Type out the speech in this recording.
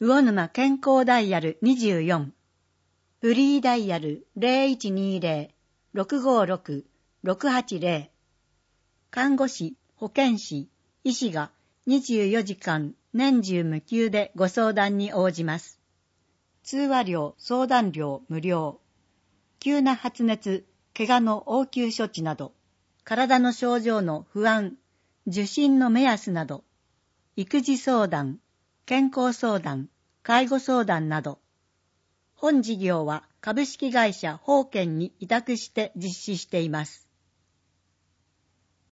魚沼健康ダイヤル24、フリーダイヤル 0120-656-680、看護師、保健師、医師が24時間年中無休でご相談に応じます。通話料、相談料無料。急な発熱、怪我の応急処置など、体の症状の不安、受診の目安など、育児相談、健康相談、介護相談など、本事業は株式会社宝健に委託して実施しています。